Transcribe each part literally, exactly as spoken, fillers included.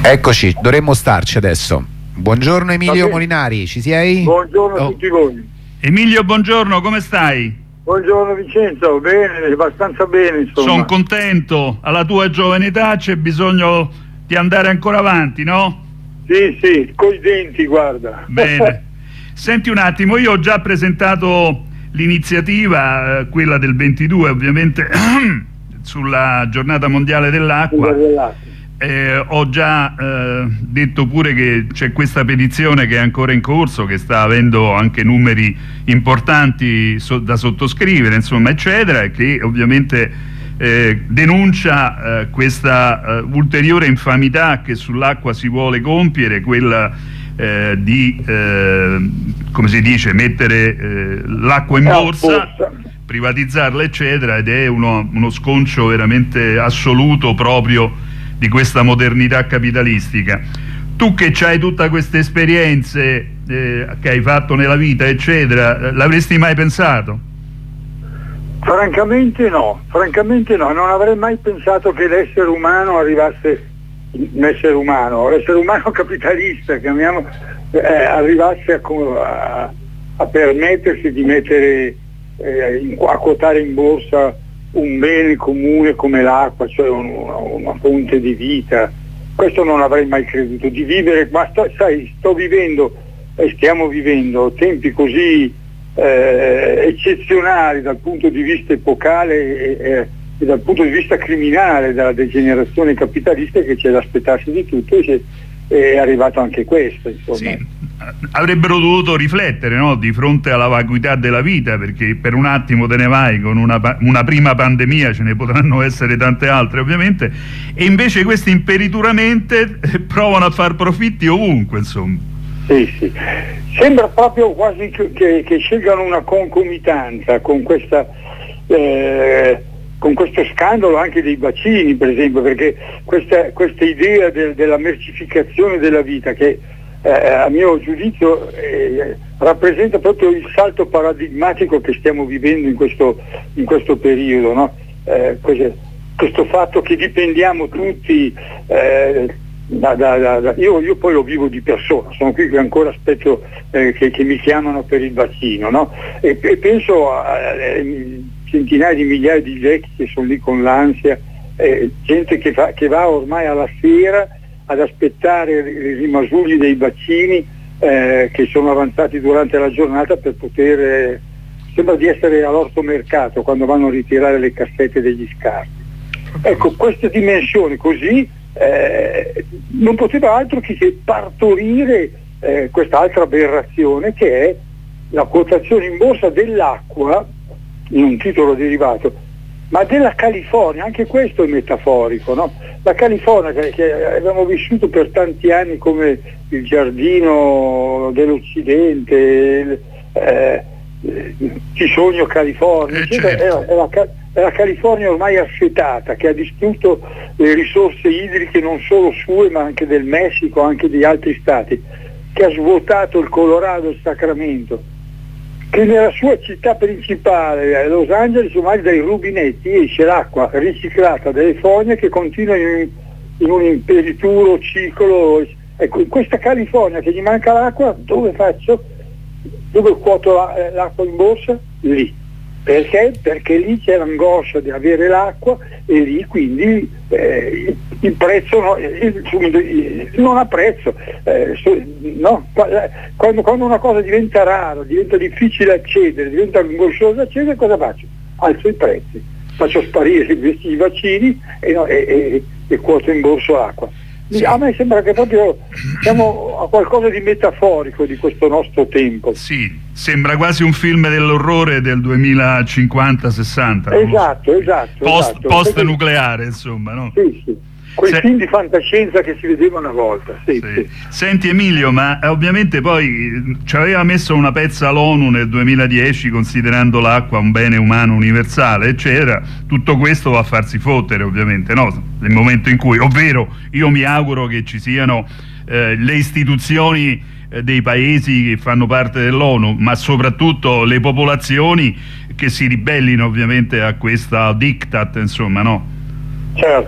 Eccoci, dovremmo starci adesso. Buongiorno Emilio Molinari, ci sei? Buongiorno a oh. tutti voi. Emilio, buongiorno, come stai? Buongiorno Vincenzo, bene, abbastanza bene insomma. Sono contento, alla tua giovane età c'è bisogno di andare ancora avanti, no? Sì, sì, coi denti, guarda. Bene. Senti un attimo, io ho già presentato l'iniziativa, eh, quella del ventidue ovviamente, sulla giornata mondiale dell'acqua. Eh, ho già eh, detto pure che c'è questa petizione che è ancora in corso, che sta avendo anche numeri importanti so da sottoscrivere, insomma, eccetera, e che ovviamente eh, denuncia eh, questa eh, ulteriore infamità che sull'acqua si vuole compiere, quella eh, di, eh, come si dice, mettere eh, l'acqua in borsa, privatizzarla, eccetera, ed è uno, uno sconcio veramente assoluto proprio di questa modernità capitalistica. Tu che hai tutta queste esperienze eh, che hai fatto nella vita, eccetera, l'avresti mai pensato? Francamente no, francamente no, non avrei mai pensato che l'essere umano arrivasse, l'essere umano, l'essere umano capitalista, chiamiamo, eh, arrivasse a, a, a permettersi di mettere, eh, in, a quotare in borsa un bene comune come l'acqua, cioè un, una, una fonte di vita. Questo non avrei mai creduto, di vivere, ma sto, sai, sto vivendo e stiamo vivendo tempi così eh, eccezionali dal punto di vista epocale e, e, e dal punto di vista criminale della degenerazione capitalista, che c'è da aspettarsi di tutto, e è arrivato anche questo, insomma. Sì. Avrebbero dovuto riflettere, no? Di fronte alla vacuità della vita, perché per un attimo te ne vai con una, una prima pandemia, ce ne potranno essere tante altre ovviamente, e invece questi imperituramente provano a far profitti ovunque, insomma. Sì, sì. Sembra proprio quasi che, che, che scelgano una concomitanza con questa eh, con questo scandalo anche dei vaccini, per esempio, perché questa, questa idea del, della mercificazione della vita, che eh, a mio giudizio eh, rappresenta proprio il salto paradigmatico che stiamo vivendo in questo, in questo periodo, no? eh, questo, questo fatto che dipendiamo tutti eh, da, da, da, da, io, io poi lo vivo di persona, sono qui che ancora aspetto eh, che, che mi chiamano per il vaccino, no? e, e penso a, a, a centinaia di migliaia di vecchi che sono lì con l'ansia, eh, gente che, fa, che va ormai alla sera ad aspettare i rimasugli dei vaccini eh, che sono avanzati durante la giornata per poter, eh, sembra di essere all'ortomercato quando vanno a ritirare le cassette degli scarti. Ecco, queste dimensioni così eh, non poteva altro che partorire eh, quest'altra aberrazione, che è la quotazione in borsa dell'acqua in un titolo derivato, ma della California. Anche questo è metaforico, no? La California che, che abbiamo vissuto per tanti anni come il giardino dell'Occidente, il, eh, ci sogno California, eh, certo. è, la, è, la, è la California ormai assetata, che ha distrutto le risorse idriche non solo sue ma anche del Messico, anche di altri stati, che ha svuotato il Colorado e il Sacramento, che nella sua città principale, Los Angeles, ormai dai rubinetti esce l'acqua riciclata dalle fogne che continua in, in un imperituro ciclo. Ecco, in questa California che gli manca l'acqua, dove faccio? Dove quoto l'acqua in borsa? Lì. Perché? Perché lì c'è l'angoscia di avere l'acqua e lì quindi eh, il prezzo no, il, non ha prezzo. Eh, no? quando, quando una cosa diventa rara, diventa difficile accedere, diventa angosciosa accedere, cosa faccio? Alzo i prezzi, faccio sparire i vaccini e, no, e, e, e quoto in borsa l'acqua. Sì. A me sembra che proprio siamo a qualcosa di metaforico di questo nostro tempo. Sì, sembra quasi un film dell'orrore del duemilacinquanta sessanta. Esatto, no? esatto. Post, esatto. post nucleare, insomma, no? Sì, sì. Quei Se... film di fantascienza che si vedeva una volta. Sì, sì. Sì. Senti Emilio, ma eh, ovviamente poi ci aveva messo una pezza l'ONU nel duemiladieci considerando l'acqua un bene umano universale, eccetera. Tutto questo va a farsi fottere, ovviamente, no? Nel momento in cui, ovvero io mi auguro che ci siano eh, le istituzioni eh, dei paesi che fanno parte dell'ONU, ma soprattutto le popolazioni che si ribellino ovviamente a questa diktat, insomma, no? Certo.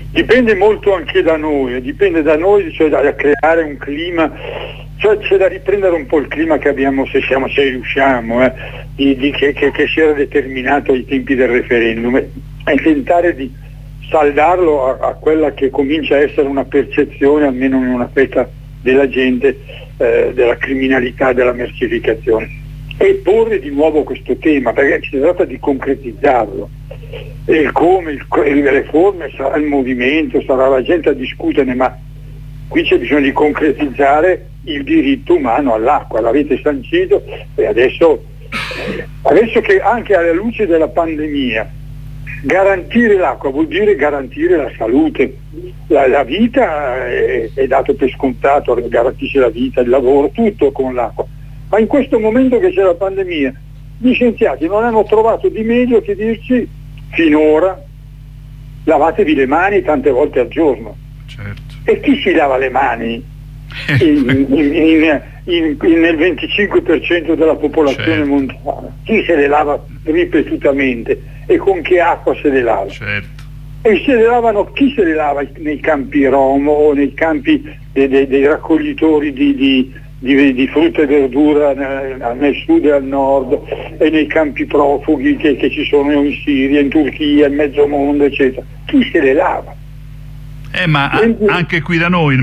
dipende molto anche da noi, dipende da noi, cioè da creare un clima, cioè c'è da riprendere un po' il clima che abbiamo, se siamo, se riusciamo, eh, di, di, che, che, che si era determinato ai tempi del referendum, e, e tentare di saldarlo a, a quella che comincia a essere una percezione, almeno in una fetta della gente, eh, della criminalità, della mercificazione, e porre di nuovo questo tema, perché si tratta di concretizzarlo. E il come, il, le forme, sarà il movimento, sarà la gente a discuterne, ma qui c'è bisogno di concretizzare il diritto umano all'acqua, l'avete sancito, e adesso, adesso che anche alla luce della pandemia garantire l'acqua vuol dire garantire la salute, la, la vita è, è dato per scontato, garantisce la vita, il lavoro, tutto con l'acqua, ma in questo momento che c'è la pandemia gli scienziati non hanno trovato di meglio che dirci finora lavatevi le mani tante volte al giorno. Certo. E chi si lava le mani in, in, in, in, in, nel venticinque per cento della popolazione certo. mondiale? Chi se le lava ripetutamente e con che acqua se le lava? Certo. E se le lavano, chi se le lava nei campi rom o nei campi dei, dei, dei raccoglitori di, di, di, di frutta e verdura nel, nel sud e al nord, e nei campi profughi che, che ci sono in Siria, in Turchia, in mezzo mondo, eccetera? Chi se le lava? Eh, ma Quindi, anche qui da noi,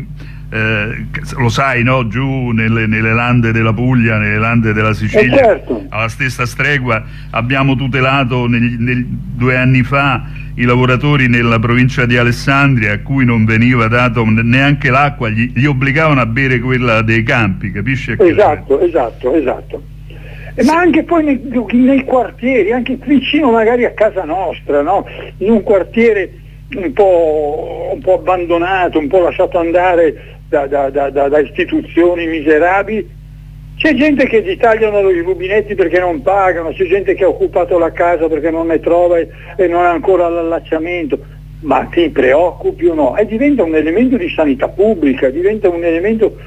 eh, lo sai, no? Giù nelle, nelle lande della Puglia, nelle lande della Sicilia, eh certo. alla stessa stregua abbiamo tutelato nel, nel, due anni fa i lavoratori nella provincia di Alessandria, a cui non veniva dato neanche l'acqua, gli, gli obbligavano a bere quella dei campi, capisci? Esatto, esatto, esatto. Eh, sì. Ma anche poi nei, nei quartieri, anche vicino magari a casa nostra, no? In un quartiere un po', un po' abbandonato, un po' lasciato andare da, da, da, da, da istituzioni miserabili, c'è gente che gli tagliano i rubinetti perché non pagano, c'è gente che ha occupato la casa perché non ne trova e, e non ha ancora l'allacciamento. Ma ti preoccupi o no? E diventa un elemento di sanità pubblica, diventa un elemento,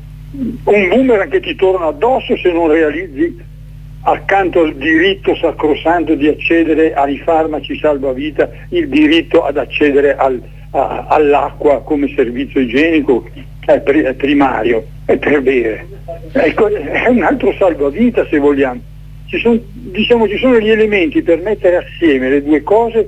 un boomerang che ti torna addosso se non realizzi, accanto al diritto sacrosanto di accedere ai farmaci salvavita, il diritto ad accedere al, a, all'acqua come servizio igienico è, pri, è primario, è per bere. Ecco, è un altro salvavita se vogliamo. Ci sono, diciamo, ci sono gli elementi per mettere assieme le due cose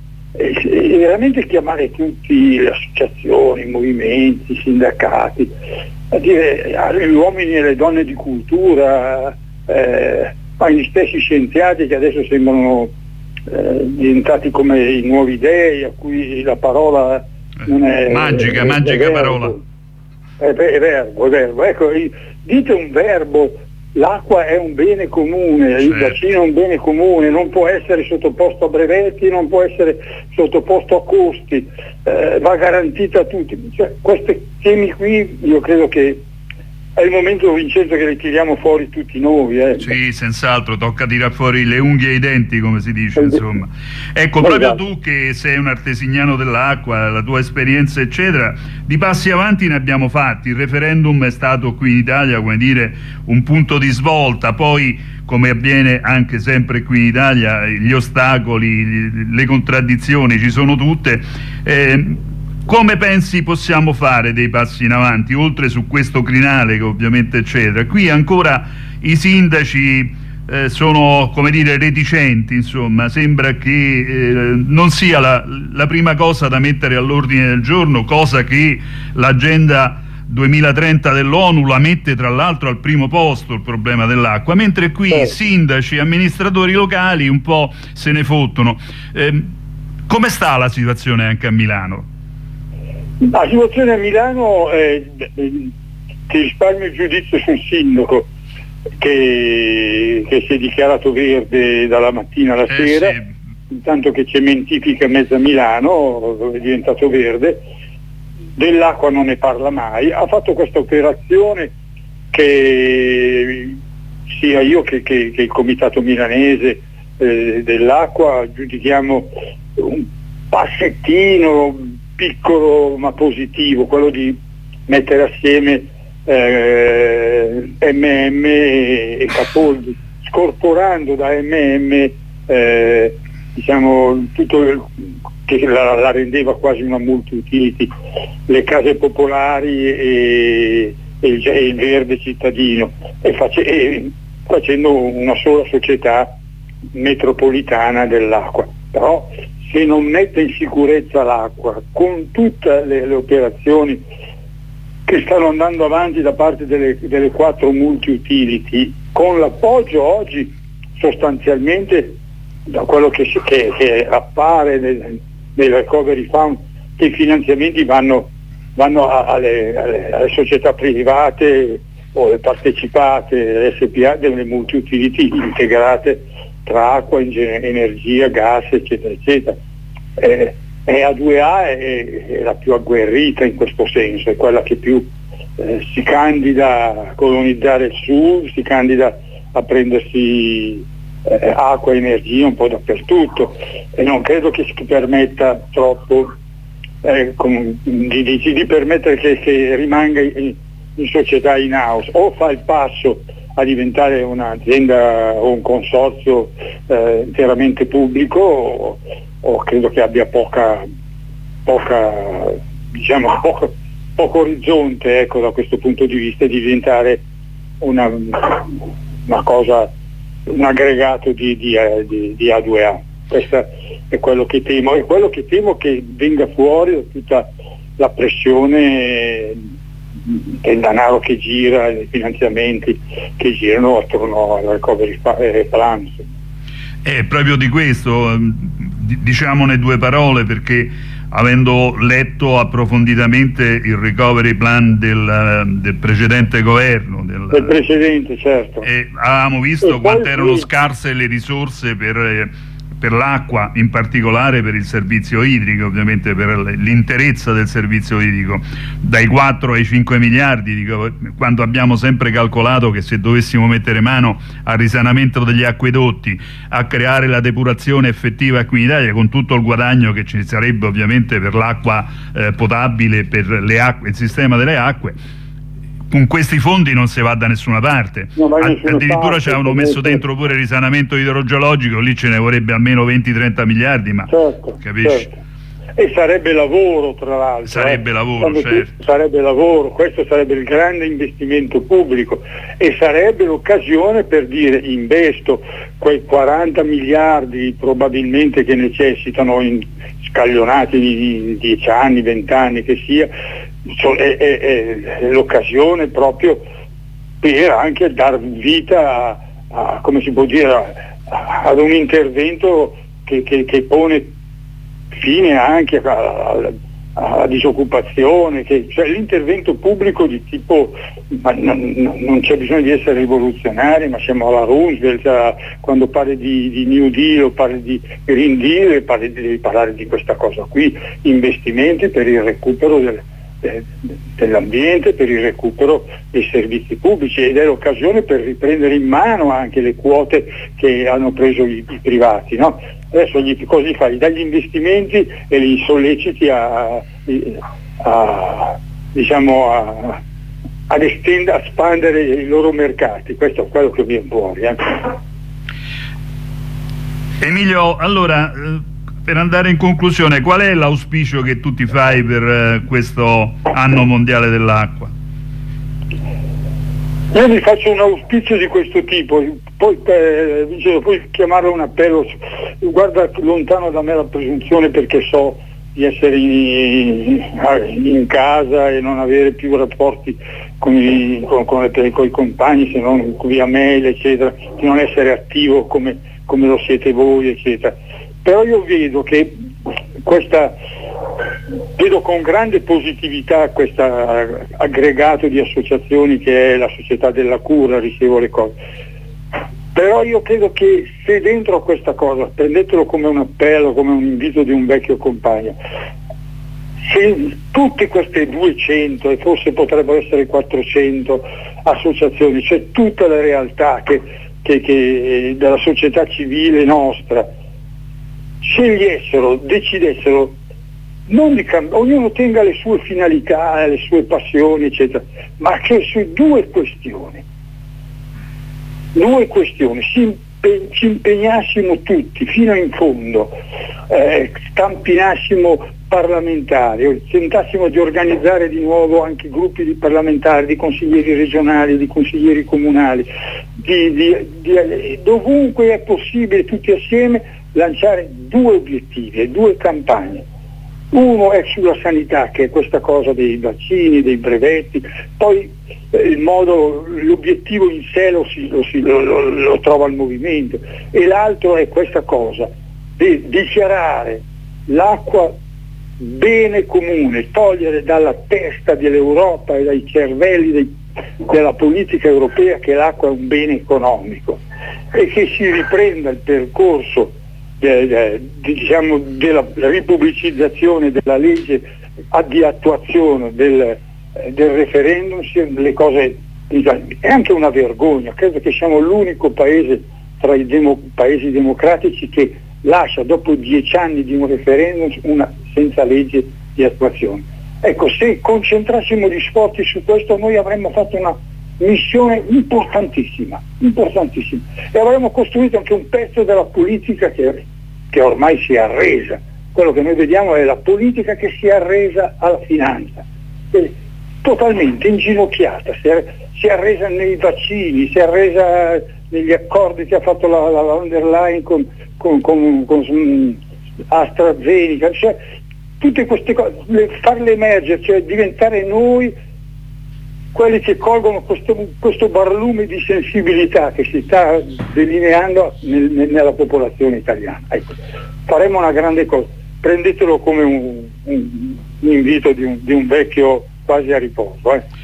e, e veramente chiamare tutti, le associazioni, i movimenti, i sindacati, a dire agli uomini e alle donne di cultura, eh, agli stessi scienziati che adesso sembrano eh, diventati come i nuovi dei, a cui la parola non è magica, è, magica è verbo, parola. È, è verbo, è verbo. Ecco, dite un verbo, l'acqua è un bene comune, certo. Il bacino è un bene comune, non può essere sottoposto a brevetti, non può essere sottoposto a costi, eh, va garantita a tutti. Cioè, questi temi qui io credo che è il momento, Vincenzo, che li tiriamo fuori tutti noi. Eh. Sì, senz'altro, tocca tirare fuori le unghie ai denti, come si dice, insomma. Ecco, proprio tu che sei un artesignano dell'acqua, la tua esperienza, eccetera, di passi avanti ne abbiamo fatti. Il referendum è stato qui in Italia, come dire, un punto di svolta, poi, come avviene anche sempre qui in Italia, gli ostacoli, le contraddizioni ci sono tutte. Eh, Come pensi possiamo fare dei passi in avanti, oltre su questo crinale che ovviamente c'è? Qui ancora i sindaci eh, sono, come dire, reticenti, insomma, sembra che eh, non sia la, la prima cosa da mettere all'ordine del giorno, cosa che l'agenda duemilatrenta dell'ONU la mette tra l'altro al primo posto, il problema dell'acqua, mentre qui eh. sindaci, amministratori locali un po' se ne fottono. Eh, come sta la situazione anche a Milano? La situazione a Milano, eh, ti risparmio il giudizio sul sindaco che, che si è dichiarato verde dalla mattina alla eh sera, sì. Intanto che cementifica mezza Milano, è diventato verde, dell'acqua non ne parla mai, ha fatto questa operazione che sia io che, che, che il comitato milanese eh, dell'acqua giudichiamo un passettino piccolo ma positivo, quello di mettere assieme eh, M M e, e Capoldi, scorporando da M M eh, diciamo, tutto il, che la, la rendeva quasi una multi-utility, le case popolari e, e, il, e il verde cittadino, e, face, e facendo una sola società metropolitana dell'acqua. Però se non mette in sicurezza l'acqua con tutte le, le operazioni che stanno andando avanti da parte delle, delle quattro multi-utility, con l'appoggio oggi sostanzialmente da quello che, che, che appare nel, nel recovery fund, che i finanziamenti vanno, vanno alle, alle, alle società private o le partecipate, le S P A delle multi-utility integrate tra acqua, energia, gas, eccetera, eccetera. Eh, e A due A è, è la più agguerrita in questo senso, è quella che più eh, si candida a colonizzare il sud, si candida a prendersi eh, acqua e energia un po' dappertutto, e non credo che si permetta troppo eh, con, di, di, di permettere che, che rimanga in, in società in house. O fa il passo a diventare un'azienda o un consorzio eh, interamente pubblico, o, o credo che abbia poca, poca diciamo poco, poco orizzonte, ecco, da questo punto di vista, di diventare una, una cosa, un aggregato di, di, di, di A due A. Questo è quello che temo, è quello che temo che venga fuori da tutta la pressione del denaro che gira, i finanziamenti che girano attorno al recovery plan. È proprio di questo, diciamone due parole, perché avendo letto approfonditamente il recovery plan del, del precedente governo, del, del precedente, certo, e avevamo visto quanto erano scarse le risorse per per l'acqua, in particolare per il servizio idrico, ovviamente per l'interezza del servizio idrico, dai quattro ai cinque miliardi, dico, quando abbiamo sempre calcolato che se dovessimo mettere mano al risanamento degli acquedotti, a creare la depurazione effettiva qui in Italia, con tutto il guadagno che ci sarebbe ovviamente per l'acqua eh, potabile, per le acque, il sistema delle acque, con questi fondi non si va da nessuna parte. No, addirittura ci avevano messo dentro pure il risanamento idrogeologico, lì ce ne vorrebbe almeno venti trenta miliardi, ma certo, capisci? Certo. E sarebbe lavoro, tra l'altro. Sarebbe eh. lavoro, certo. Sarebbe lavoro, questo sarebbe il grande investimento pubblico, e sarebbe l'occasione per dire: investo quei quaranta miliardi probabilmente che necessitano, in scaglionati di dieci anni, venti anni che sia, è, è, è l'occasione proprio per anche dar vita a, a, come si può dire, a, ad un intervento che, che, che pone fine anche alla, alla disoccupazione, che, cioè l'intervento pubblico di tipo, ma non, non c'è bisogno di essere rivoluzionari, ma siamo alla Roosevelt, cioè, quando parli di, di New Deal o parli di Green Deal, parli di, devi parlare di questa cosa qui, investimenti per il recupero del, de, dell'ambiente, per il recupero dei servizi pubblici, ed è l'occasione per riprendere in mano anche le quote che hanno preso i, i privati, no? Adesso gli, così fai, dagli investimenti e li solleciti a, a diciamo a, ad estendere, a espandere i loro mercati. Questo è quello che viene fuori. Eh. Emilio, allora, per andare in conclusione, qual è l'auspicio che tu ti fai per questo anno mondiale dell'acqua? Io mi faccio un auspicio di questo tipo, poi eh, puoi chiamarlo un appello. Guarda guarda da me la presunzione, perché so di essere in, in casa e non avere più rapporti con i, con, con, le, con i compagni, se non via mail, eccetera, di non essere attivo come, come lo siete voi, eccetera. Però io vedo che questa vedo con grande positività questo aggregato di associazioni che è la Società della Cura, ricevo le cose. Però io credo che se dentro a questa cosa, prendetelo come un appello, come un invito di un vecchio compagno, se tutte queste duecento e forse potrebbero essere quattrocento associazioni, cioè tutte le realtà che, che, che della società civile nostra, scegliessero, decidessero, non di cambiare, ognuno tenga le sue finalità, le sue passioni, eccetera, ma che su due questioni, due questioni, si pe- ci impegnassimo tutti fino in fondo, eh, campinassimo parlamentari, tentassimo di organizzare di nuovo anche gruppi di parlamentari, di consiglieri regionali, di consiglieri comunali, di, di, di, dovunque è possibile tutti assieme lanciare due obiettivi e due campagne. Uno è sulla sanità, che è questa cosa dei vaccini, dei brevetti, poi eh, il modo, l'obiettivo in sé lo, si, lo, si, lo, lo, lo trova il movimento, e l'altro è questa cosa di dichiarare l'acqua bene comune, togliere dalla testa dell'Europa e dai cervelli dei, della politica europea che l'acqua è un bene economico, e che si riprenda il percorso Eh, diciamo della ripubblicizzazione della legge di attuazione del, del referendum. Le cose, è anche una vergogna, credo che siamo l'unico paese tra i demo, paesi democratici che lascia dopo dieci anni di un referendum una, senza legge di attuazione. Ecco, se concentrassimo gli sforzi su questo noi avremmo fatto una missione importantissima, importantissima, e avremmo costruito anche un pezzo della politica che, che ormai si è arresa. Quello che noi vediamo è la politica che si è arresa alla finanza, e totalmente inginocchiata, si è, si è arresa nei vaccini, si è arresa negli accordi che ha fatto la, la von der Leyen con, con, con, con AstraZeneca, cioè tutte queste cose, le, farle emergere, cioè diventare noi quelli che colgono questo, questo barlume di sensibilità che si sta delineando nel, nella popolazione italiana. Ecco, faremo una grande cosa, prendetelo come un, un, un invito di un, di un vecchio quasi a riposo. Eh.